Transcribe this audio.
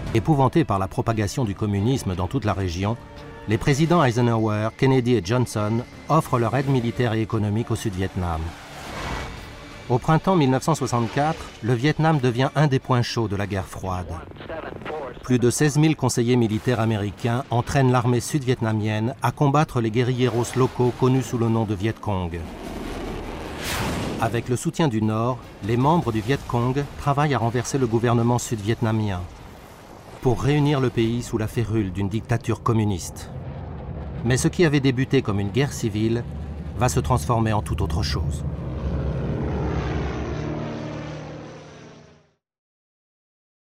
Épouvantés par la propagation du communisme dans toute la région, les présidents Eisenhower, Kennedy et Johnson offrent leur aide militaire et économique au Sud-Vietnam. Au printemps 1964, le Vietnam devient un des points chauds de la guerre froide. Plus de 16 000 conseillers militaires américains entraînent l'armée sud-vietnamienne à combattre les guérilleros locaux connus sous le nom de Viet Cong. Avec le soutien du Nord, les membres du Viet Cong travaillent à renverser le gouvernement sud-vietnamien pour réunir le pays sous la férule d'une dictature communiste. Mais ce qui avait débuté comme une guerre civile va se transformer en toute autre chose.